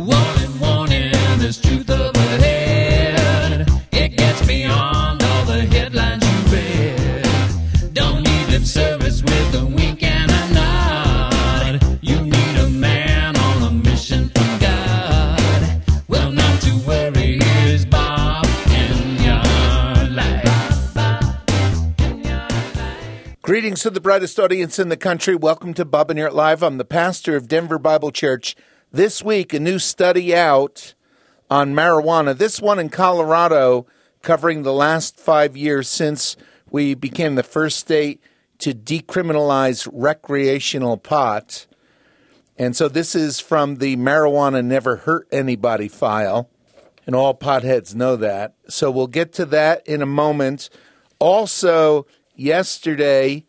Warning, warning, there's truth up ahead. It gets beyond all the headlines you read. Don't need lip service with a wink and a nod. You need a man on a mission from God. Well, not to worry, here's Bob in your life. Greetings to the brightest audience in the country. Welcome to Bob and Your Live. I'm the pastor of Denver Bible Church. This week, a new study out on marijuana. This one in Colorado, covering the last 5 years since we became the first state to decriminalize recreational pot. And so this is from the Marijuana Never Hurt Anybody file. And all potheads know that. So we'll get to that in a moment. Also, yesterday,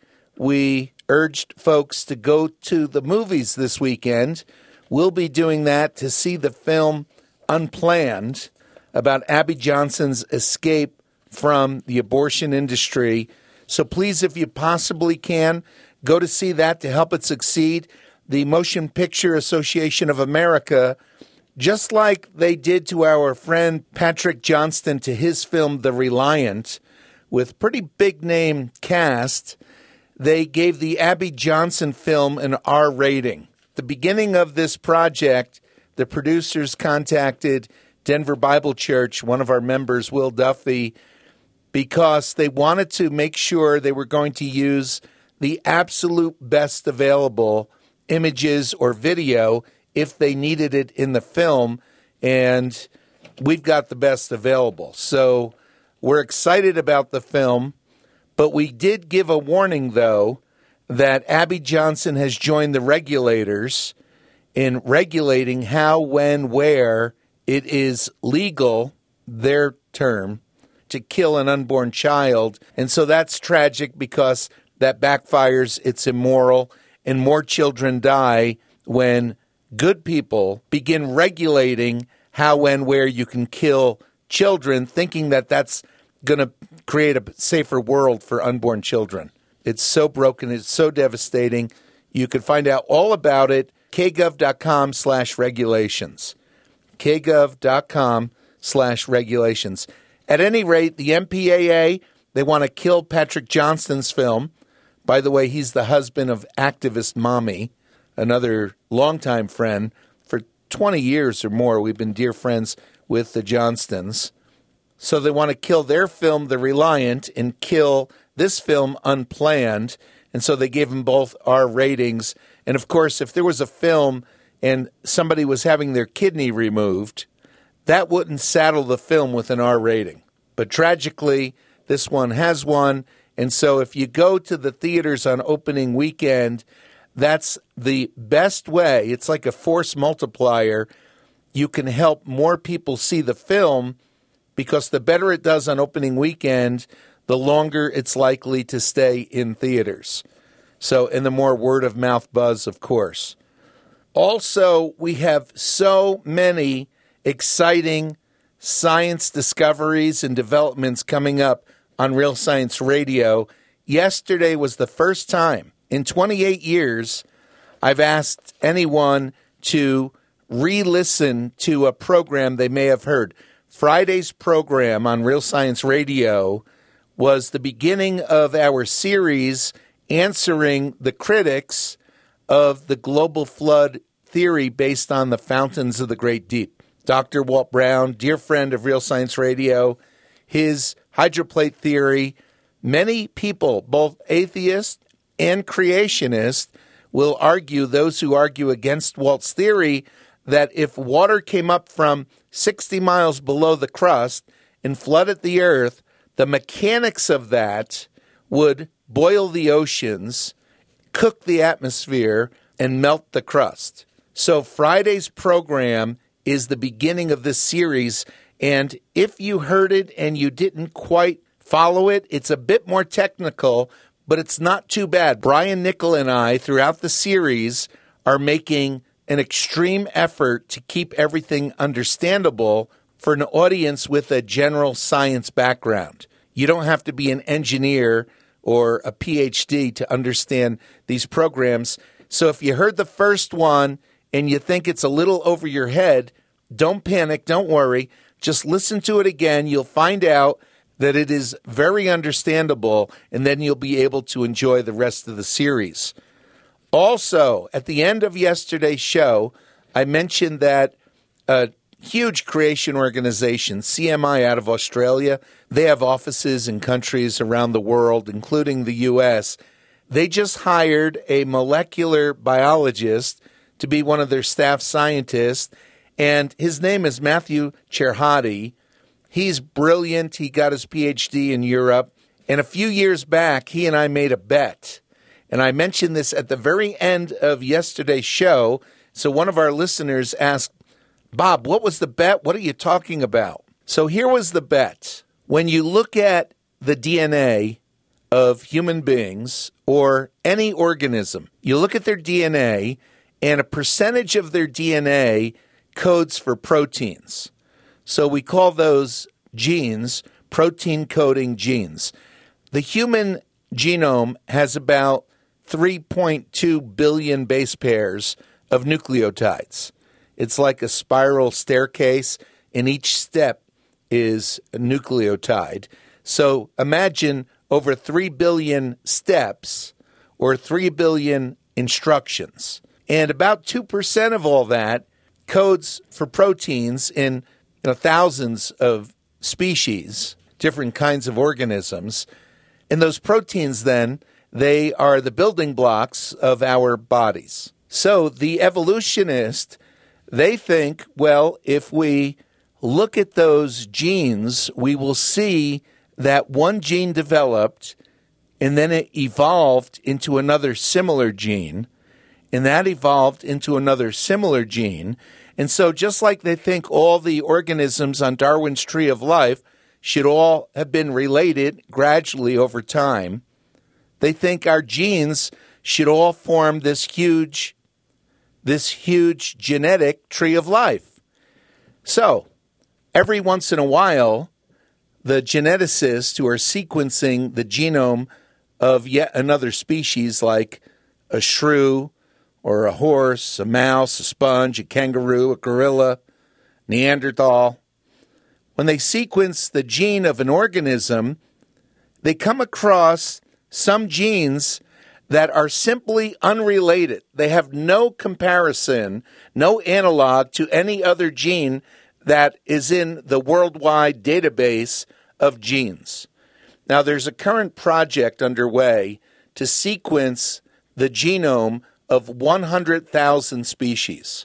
we urged folks to go to the movies this weekend. We'll be doing that to see the film Unplanned about Abby Johnson's escape from the abortion industry. So please, if you possibly can, go to see that to help it succeed. The Motion Picture Association of America, just like they did to our friend Patrick Johnston to his film The Reliant, with pretty big name cast, they gave the Abby Johnson film an R rating. The beginning of this project, the producers contacted Denver Bible Church, one of our members, Will Duffy, because they wanted to make sure they were going to use the absolute best available images or video if they needed it in the film, and we've got the best available. So we're excited about the film, but we did give a warning, though, that Abby Johnson has joined the regulators in regulating how, when, where it is legal, their term, to kill an unborn child. And so that's tragic because that backfires, it's immoral, and more children die when good people begin regulating how, when, where you can kill children, thinking that that's going to create a safer world for unborn children. It's so broken. It's so devastating. You can find out all about it, kgov.com/regulations. kgov.com/regulations. At any rate, the MPAA, they want to kill Patrick Johnston's film. By the way, he's the husband of activist Mommy, another longtime friend. For 20 years or more, we've been dear friends with the Johnstons. So they want to kill their film, The Reliant, and kill this film, Unplanned. And so they gave them both R ratings. And, of course, if there was a film and somebody was having their kidney removed, that wouldn't saddle the film with an R rating. But tragically, this one has one. And so if you go to the theaters on opening weekend, that's the best way. It's like a force multiplier. You can help more people see the film, because the better it does on opening weekend, the longer it's likely to stay in theaters. So, and the more word-of-mouth buzz, of course. Also, we have so many exciting science discoveries and developments coming up on Real Science Radio. Yesterday was the first time in 28 years I've asked anyone to re-listen to a program they may have heard. Friday's program on Real Science Radio was the beginning of our series answering the critics of the global flood theory based on the fountains of the great deep. Dr. Walt Brown, dear friend of Real Science Radio, his hydroplate theory, many people, both atheists and creationists, will argue, those who argue against Walt's theory, that if water came up from 60 miles below the crust and flooded the earth, the mechanics of that would boil the oceans, cook the atmosphere, and melt the crust. So Friday's program is the beginning of this series, and if you heard it and you didn't quite follow it, it's a bit more technical, but it's not too bad. Brian Nickel and I, throughout the series, are making an extreme effort to keep everything understandable for an audience with a general science background. You don't have to be an engineer or a PhD to understand these programs. So if you heard the first one and you think it's a little over your head, don't panic, don't worry. Just listen to it again. You'll find out that it is very understandable, and then you'll be able to enjoy the rest of the series. Also, at the end of yesterday's show, I mentioned that a huge creation organization, CMI out of Australia, they have offices in countries around the world, including the U.S. They just hired a molecular biologist to be one of their staff scientists, and his name is Matthew Cherhady. He's brilliant. He got his PhD in Europe, and a few years back, he and I made a bet. And I mentioned this at the very end of yesterday's show. So one of our listeners asked, Bob, what was the bet? What are you talking about? So here was the bet. When you look at the DNA of human beings or any organism, you look at their DNA, and a percentage of their DNA codes for proteins. So we call those genes protein-coding genes. The human genome has about 3.2 billion base pairs of nucleotides. It's like a spiral staircase, and each step is a nucleotide. So imagine over 3 billion steps or 3 billion instructions. And about 2% of all that codes for proteins in thousands of species, different kinds of organisms. And those proteins then, they are the building blocks of our bodies. So the evolutionists, they think, well, if we look at those genes, we will see that one gene developed and then it evolved into another similar gene, and that evolved into another similar gene. And so just like they think all the organisms on Darwin's Tree of Life should all have been related gradually over time, they think our genes should all form this huge genetic tree of life. So, every once in a while, the geneticists who are sequencing the genome of yet another species like a shrew or a horse, a mouse, a sponge, a kangaroo, a gorilla, Neanderthal, when they sequence the gene of an organism, they come across some genes that are simply unrelated. They have no comparison, no analog to any other gene that is in the worldwide database of genes. Now, there's a current project underway to sequence the genome of 100,000 species.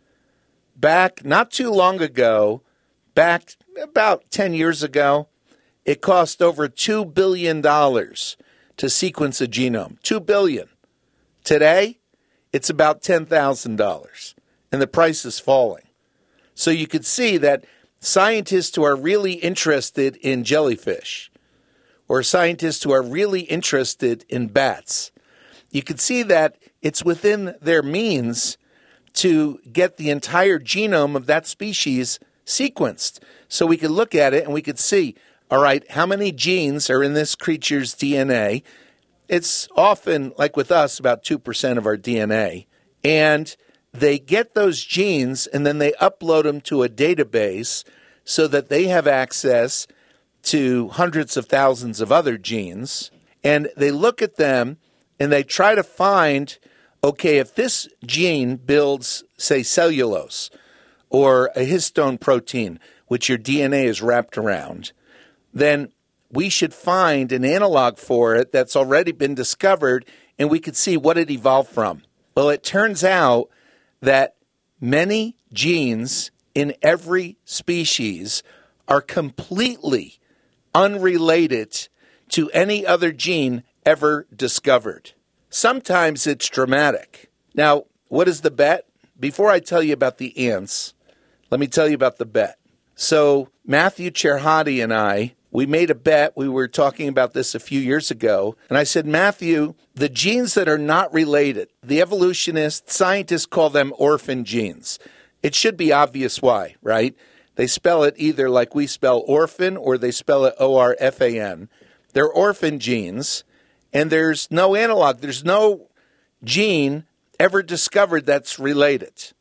Back not too long ago, back about 10 years ago, it cost over $2 billion to sequence a genome. $2 billion. Today, it's about $10,000, and the price is falling. So you could see that scientists who are really interested in jellyfish, or scientists who are really interested in bats, you could see that it's within their means to get the entire genome of that species sequenced. So we could look at it and we could see, all right, how many genes are in this creature's DNA? It's often, like with us, about 2% of our DNA. And they get those genes and then they upload them to a database so that they have access to hundreds of thousands of other genes. And they look at them and they try to find, okay, if this gene builds, say, cellulose or a histone protein, which your DNA is wrapped around, then we should find an analog for it that's already been discovered, and we could see what it evolved from. Well, it turns out that many genes in every species are completely unrelated to any other gene ever discovered. Sometimes it's dramatic. Now, what is the bet? Before I tell you about the ants, let me tell you about the bet. So Matthew Cherhady and I, we made a bet. We were talking about this a few years ago. And I said, Matthew, the genes that are not related, the evolutionists, scientists call them orphan genes. It should be obvious why, right? They spell it either like we spell orphan or they spell it O-R-F-A-N. They're orphan genes, and there's no analog. There's no gene ever discovered that's related.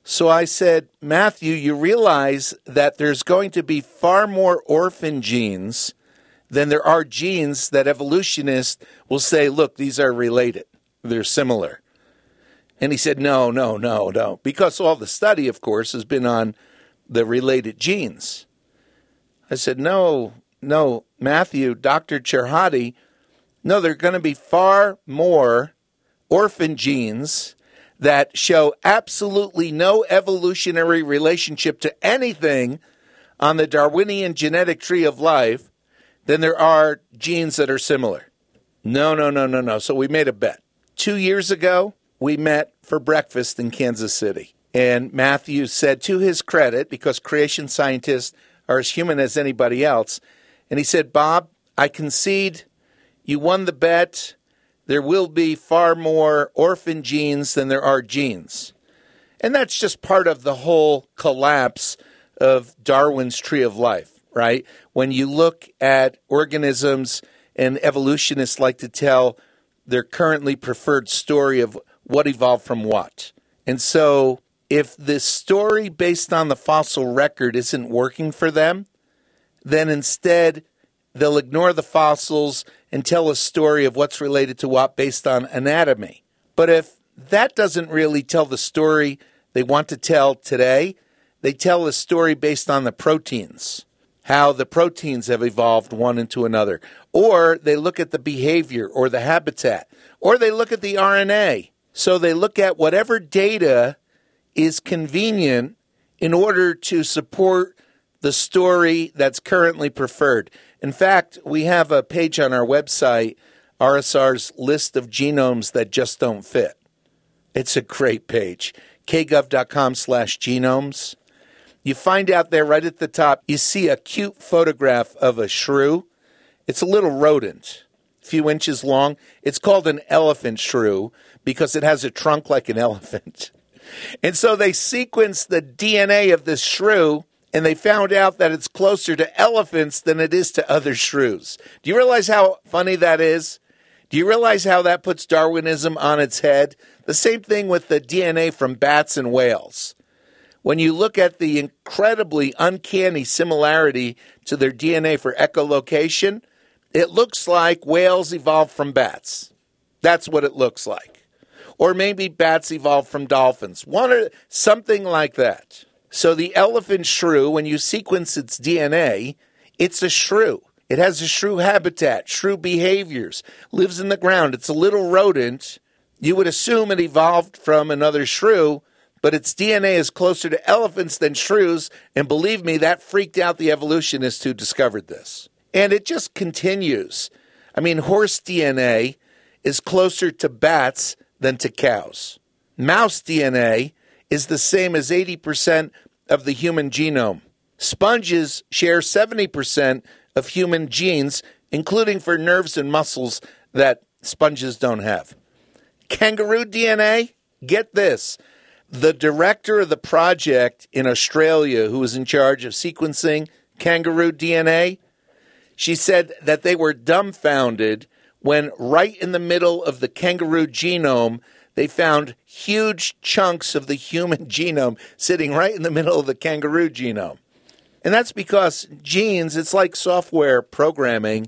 So I said, Matthew, you realize that there's going to be far more orphan genes than there are genes that evolutionists will say, look, these are related. They're similar. And he said, no. Because all the study, of course, has been on the related genes. I said, no, Matthew, Dr. Cherhati, no, there are going to be far more orphan genes that show absolutely no evolutionary relationship to anything on the Darwinian genetic tree of life than there are genes that are similar. No. So we made a bet. 2 years ago, we met for breakfast in Kansas City. And Matthew said, to his credit, because creation scientists are as human as anybody else, and he said, Bob, I concede you won the bet. There will be far more orphan genes than there are genes. And that's just part of the whole collapse of Darwin's tree of life, right? When you look at organisms, and evolutionists like to tell their currently preferred story of what evolved from what. And so if this story based on the fossil record isn't working for them, then instead they'll ignore the fossils and tell a story of what's related to what based on anatomy. But if that doesn't really tell the story they want to tell today, they tell a story based on the proteins, how the proteins have evolved one into another. Or they look at the behavior or the habitat, or they look at the RNA. So they look at whatever data is convenient in order to support the story that's currently preferred. In fact, we have a page on our website, RSR's list of genomes that just don't fit. It's a great page, kgov.com/genomes. You find out there right at the top, you see a cute photograph of a shrew. It's a little rodent, a few inches long. It's called an elephant shrew because it has a trunk like an elephant. And so they sequenced the DNA of this shrew, and they found out that it's closer to elephants than it is to other shrews. Do you realize how funny that is? Do you realize how that puts Darwinism on its head? The same thing with the DNA from bats and whales. When you look at the incredibly uncanny similarity to their DNA for echolocation, it looks like whales evolved from bats. That's what it looks like. Or maybe bats evolved from dolphins. One or something like that. So the elephant shrew, when you sequence its DNA, it's a shrew. It has a shrew habitat, shrew behaviors, lives in the ground. It's a little rodent. You would assume it evolved from another shrew, but its DNA is closer to elephants than shrews, and believe me, that freaked out the evolutionists who discovered this. And it just continues. I mean, horse DNA is closer to bats than to cows. Mouse DNA is the same as 80% of the human genome. Sponges share 70% of human genes, including for nerves and muscles that sponges don't have. Kangaroo DNA, get this. The director of the project in Australia who was in charge of sequencing kangaroo DNA, she said that they were dumbfounded when right in the middle of the kangaroo genome, they found huge chunks of the human genome sitting right in the middle of the kangaroo genome. And that's because genes, it's like software programming.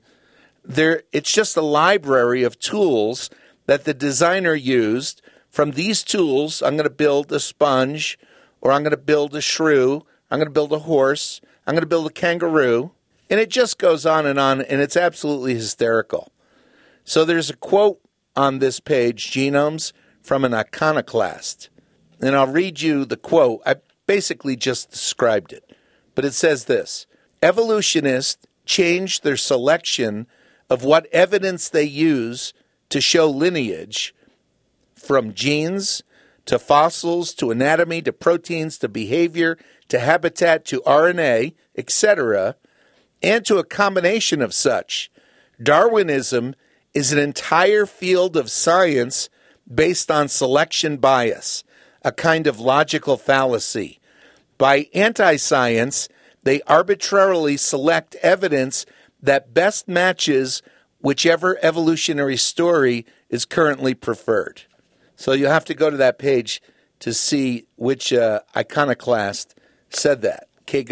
It's just a library of tools that the designer used. From these tools, I'm going to build a sponge, or I'm going to build a shrew, I'm going to build a horse, I'm going to build a kangaroo. And it just goes on, and it's absolutely hysterical. So there's a quote on this page, Genomes, from an iconoclast. And I'll read you the quote. I basically just described it. But it says this: evolutionists changed their selection of what evidence they use to show lineage, from genes to fossils to anatomy to proteins to behavior to habitat to RNA, etc., and to a combination of such. Darwinism is an entire field of science based on selection bias, a kind of logical fallacy. By anti-science, they arbitrarily select evidence that best matches whichever evolutionary story is currently preferred. So you'll have to go to that page, to see which iconoclast said that.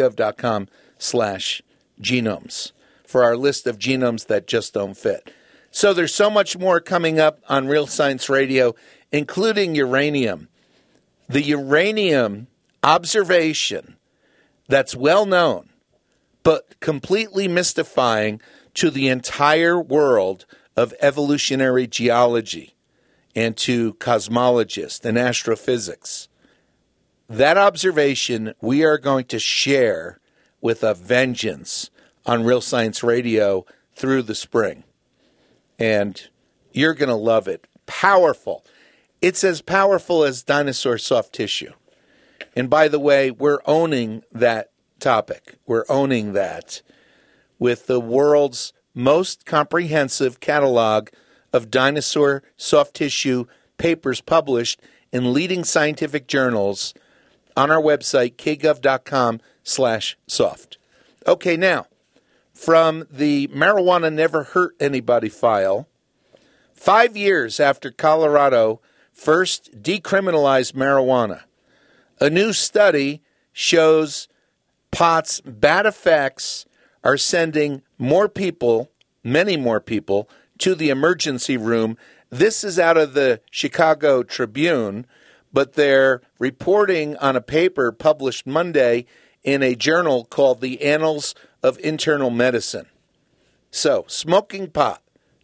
kgov.com/genomes for our list of genomes that just don't fit. So there's so much more coming up on Real Science Radio, including uranium. The uranium observation that's well known, but completely mystifying to the entire world of evolutionary geology and to cosmologists and astrophysics. That observation we are going to share with a vengeance on Real Science Radio through the spring. And you're going to love it. Powerful. It's as powerful as dinosaur soft tissue. And by the way, we're owning that topic. We're owning that with the world's most comprehensive catalog of dinosaur soft tissue papers published in leading scientific journals on our website, kgov.com/soft. Okay, now, from the Marijuana Never Hurt Anybody file, 5 years after Colorado first decriminalized marijuana, a new study shows pot's bad effects are sending more people, many more people, to the emergency room. This is out of the Chicago Tribune, but they're reporting on a paper published Monday in a journal called the Annals of Internal Medicine. So, smoking pot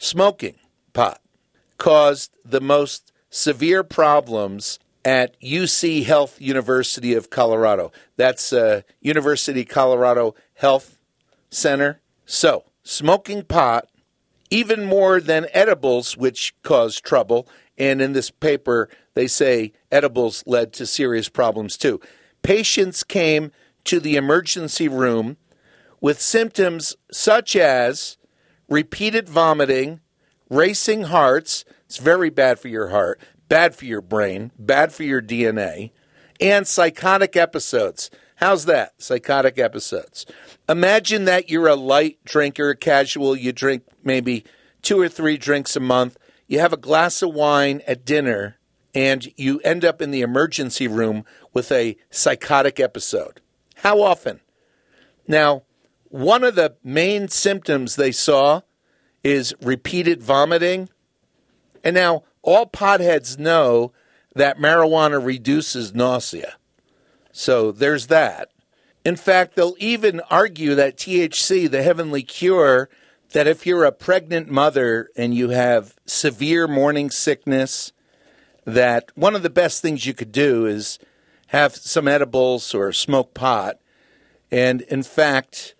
caused the most severe problems at UC Health University of Colorado. That's University Colorado Health Center. So, smoking pot, even more than edibles, which cause trouble, and in this paper they say edibles led to serious problems too. Patients came to the emergency room with symptoms such as repeated vomiting, racing hearts, it's very bad for your heart, bad for your brain, bad for your DNA, and psychotic episodes. How's that? Psychotic episodes. Imagine that you're a light drinker, a casual, you drink maybe 2 or 3 drinks a month, you have a glass of wine at dinner, and you end up in the emergency room with a psychotic episode. How often? Now, one of the main symptoms they saw is repeated vomiting. And now, all potheads know that marijuana reduces nausea. So there's that. In fact, they'll even argue that THC, the heavenly cure, that if you're a pregnant mother and you have severe morning sickness, that one of the best things you could do is have some edibles or smoke pot. And in fact,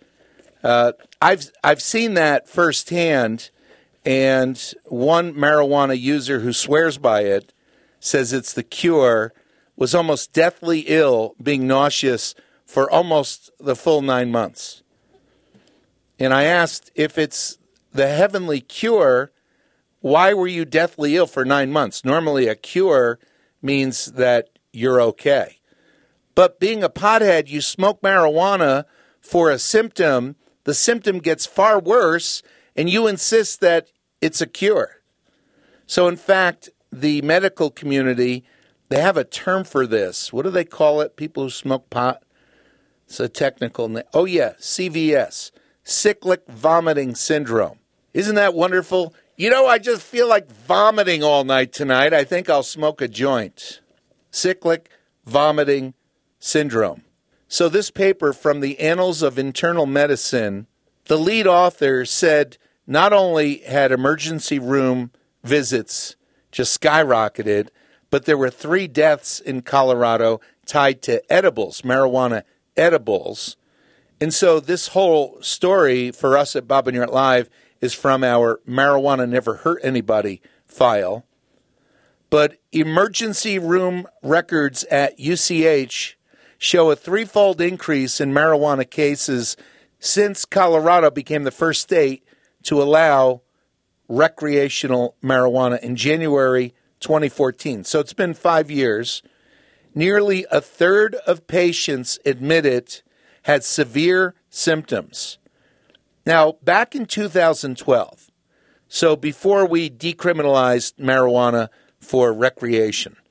I've seen that firsthand. And one marijuana user who swears by it says it's the cure, was almost deathly ill, being nauseous for almost the full 9 months. And I asked, if it's the heavenly cure, why were you deathly ill for 9 months? Normally a cure means that you're okay. But being a pothead, you smoke marijuana for a symptom, the symptom gets far worse, and you insist that it's a cure. So in fact, the medical community, they have a term for this. What do they call it? People who smoke pot? It's a technical name. Oh yeah, CVS, cyclic vomiting syndrome. Isn't that wonderful? You know, I just feel like vomiting all night tonight. I think I'll smoke a joint. Cyclic vomiting syndrome. So this paper from the Annals of Internal Medicine, the lead author said not only had emergency room visits just skyrocketed, but there were 3 deaths in Colorado tied to edibles, marijuana edibles. And so this whole story for us at Bob and You're Live is from our Marijuana Never Hurt Anybody file. But emergency room records at UCH show a 3-fold increase in marijuana cases since Colorado became the first state to allow recreational marijuana in January 2014. So it's been 5 years. Nearly a third of patients admitted had severe symptoms. Now, back in 2012, so before we decriminalized marijuana for recreation,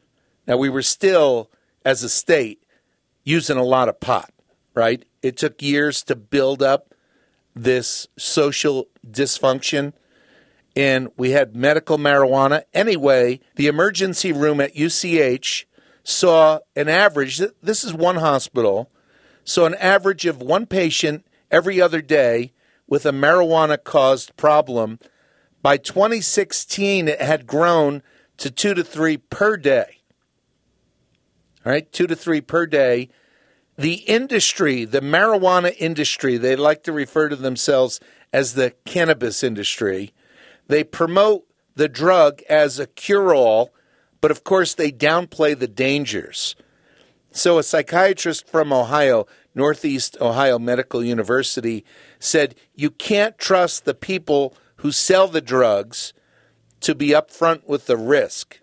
Now, we were still, as a state, using a lot of pot, right? It took years to build up this social dysfunction, and we had medical marijuana. Anyway, the emergency room at UCH saw an average, this is one hospital, saw an average of one patient every other day with a marijuana-caused problem. By 2016, it had grown to 2 to 3 per day. All right, 2 to 3 per day. The industry, the marijuana industry, they like to refer to themselves as the cannabis industry. They promote the drug as a cure-all, but of course they downplay the dangers. So a psychiatrist from Ohio, Northeast Ohio Medical University, said you can't trust the people who sell the drugs to be upfront with the risk.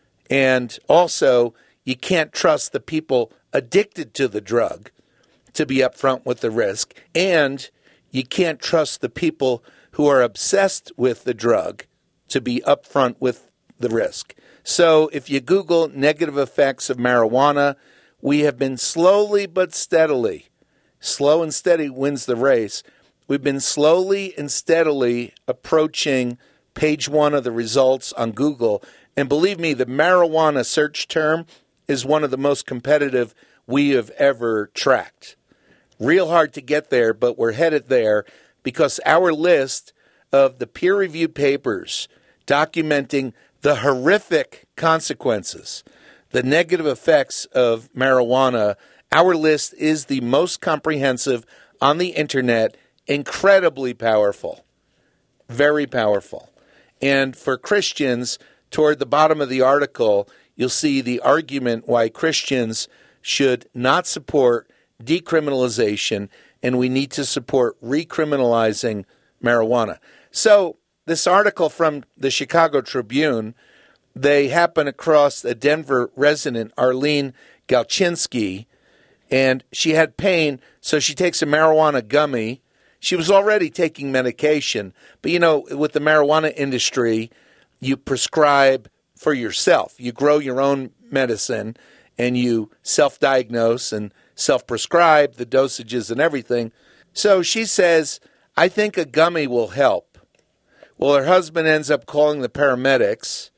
And also, you can't trust the people addicted to the drug to be upfront with the risk. And you can't trust the people who are obsessed with the drug to be upfront with the risk. So if you Google negative effects of marijuana, we have been slowly but steadily, slow and steady wins the race. We've been slowly and steadily approaching page 1 of the results on Google. And believe me, the marijuana search term is one of the most competitive we have ever tracked. Real hard to get there, but we're headed there because our list of the peer-reviewed papers documenting the horrific consequences, the negative effects of marijuana, our list is the most comprehensive on the internet, incredibly powerful, very powerful. And for Christians, toward the bottom of the article, you'll see the argument why Christians should not support decriminalization and we need to support recriminalizing marijuana. So this article from the Chicago Tribune, they happen across a Denver resident, Arlene Galchinsky, and she had pain, so she takes a marijuana gummy. She was already taking medication, but you know, with the marijuana industry, you prescribe for yourself. You grow your own medicine and you self-diagnose and self-prescribe the dosages and everything. So she says, I think a gummy will help. Well, her husband ends up calling the paramedics,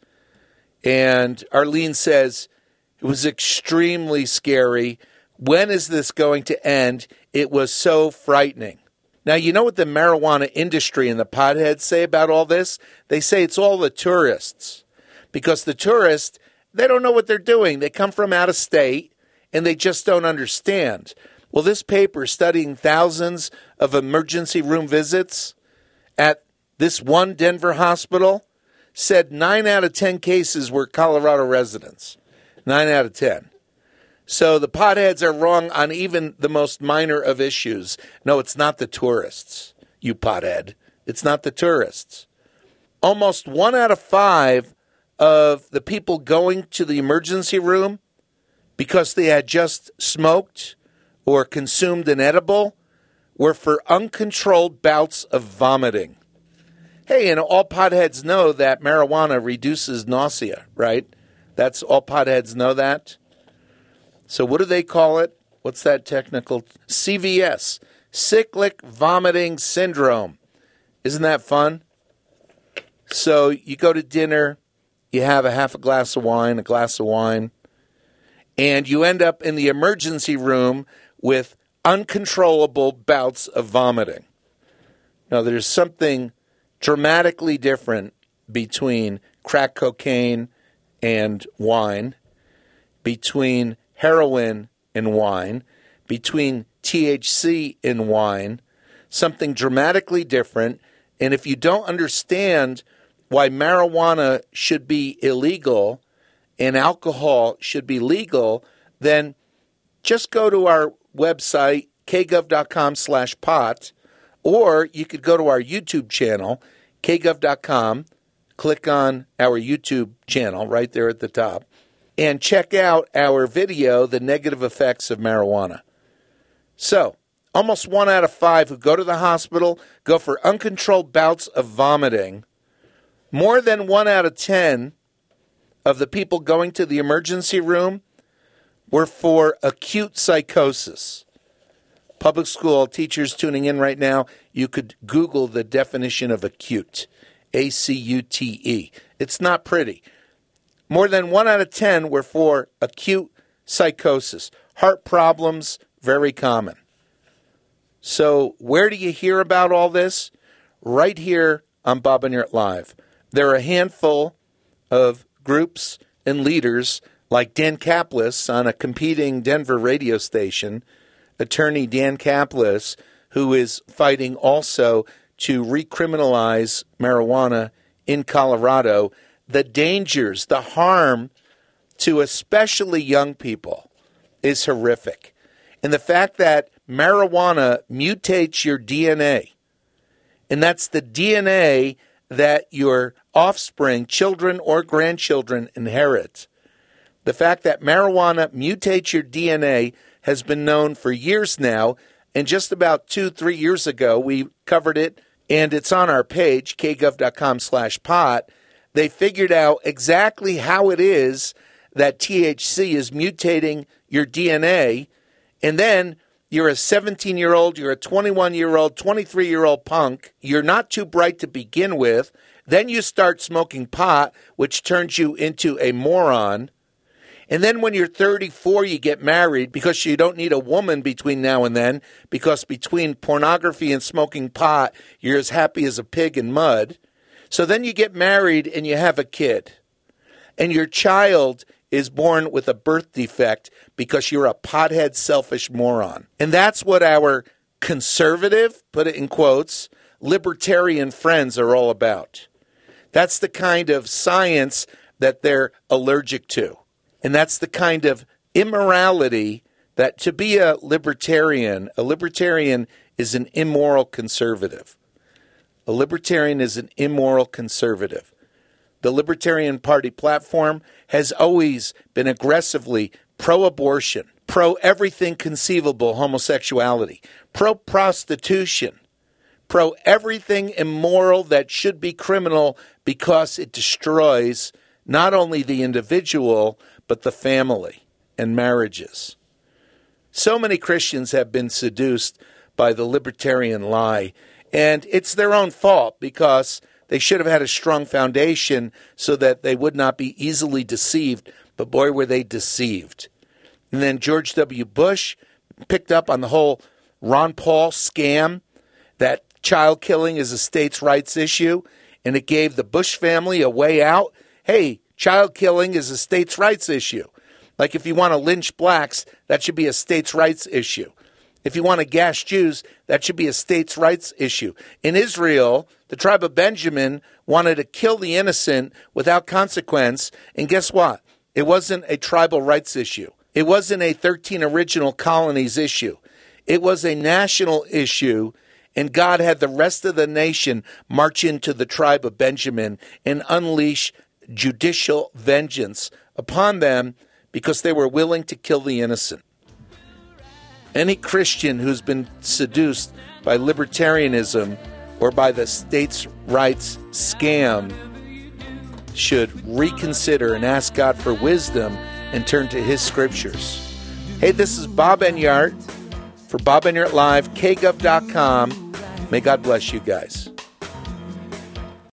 and Arlene says, it was extremely scary. When is this going to end? It was so frightening. Now, you know what the marijuana industry and the potheads say about all this? They say it's all the tourists, because the tourists, they don't know what they're doing. They come from out of state, and they just don't understand. Well, this paper, studying thousands of emergency room visits at this one Denver hospital, said 9 out of 10 cases were Colorado residents. 9 out of 10. So the potheads are wrong on even the most minor of issues. No, it's not the tourists, you pothead. It's not the tourists. Almost 1 out of 5 of the people going to the emergency room because they had just smoked or consumed an edible were for uncontrolled bouts of vomiting. Hey, and all potheads know that marijuana reduces nausea, right? That's all potheads know that. So what do they call it? What's that technical? CVS, cyclic vomiting syndrome. Isn't that fun? So you go to dinner, you have a half a glass of wine, and you end up in the emergency room with uncontrollable bouts of vomiting. Now, there's something dramatically different between crack cocaine and wine, between heroin and wine, between THC and wine, something dramatically different. And if you don't understand why marijuana should be illegal and alcohol should be legal, then just go to our website, kgov.com/pot, or you could go to our YouTube channel, kgov.com, click on our YouTube channel right there at the top, and check out our video, The Negative Effects of Marijuana. So, almost 1 out of 5 who go to the hospital go for uncontrolled bouts of vomiting. More than 1 out of 10 of the people going to the emergency room were for acute psychosis. Public school teachers tuning in right now, you could Google the definition of acute, A-C-U-T-E. It's not pretty. More than 1 out of 10 were for acute psychosis. Heart problems, very common. So where do you hear about all this? Right here on Bob Enyart Live. There are a handful of groups and leaders like Dan Caplis on a competing Denver radio station, attorney Dan Caplis, who is fighting also to recriminalize marijuana in Colorado. The dangers, the harm to especially young people is horrific. And the fact that marijuana mutates your DNA, and that's the DNA that your offspring, children or grandchildren, inherit. The fact that marijuana mutates your DNA has been known for years now, and just about 2-3 years ago, we covered it, and it's on our page, kgov.com/pot. They figured out exactly how it is that THC is mutating your DNA, and then you're a 17-year-old, you're a 21-year-old, 23-year-old punk, you're not too bright to begin with, then you start smoking pot, which turns you into a moron. And then when you're 34, you get married because you don't need a woman between now and then, because between pornography and smoking pot, you're as happy as a pig in mud. So then you get married and you have a kid. And your child is born with a birth defect because you're a pothead, selfish moron. And that's what our conservative, put it in quotes, libertarian friends are all about. That's the kind of science that they're allergic to. And that's the kind of immorality that to be a libertarian is an immoral conservative. A libertarian is an immoral conservative. The Libertarian Party platform has always been aggressively pro-abortion, pro-everything conceivable homosexuality, pro-prostitution, pro-everything immoral that should be criminal because it destroys not only the individual, but the family and marriages. So many Christians have been seduced by the libertarian lie, and it's their own fault because they should have had a strong foundation so that they would not be easily deceived, but boy, were they deceived. And then George W. Bush picked up on the whole Ron Paul scam, that child killing is a states' rights issue, and it gave the Bush family a way out. Hey, child killing is a states' rights issue. Like if you want to lynch blacks, that should be a states' rights issue. If you want to gash Jews, that should be a states' rights issue. In Israel, the tribe of Benjamin wanted to kill the innocent without consequence, and guess what? It wasn't a tribal rights issue. It wasn't a 13 original colonies issue. It was a national issue, and God had the rest of the nation march into the tribe of Benjamin and unleash judicial vengeance upon them because they were willing to kill the innocent. Any Christian who's been seduced by libertarianism or by the states' rights scam should reconsider and ask God for wisdom and turn to His scriptures. Hey, this is Bob Enyart for Bob Enyart Live, kgov.com. May God bless you guys.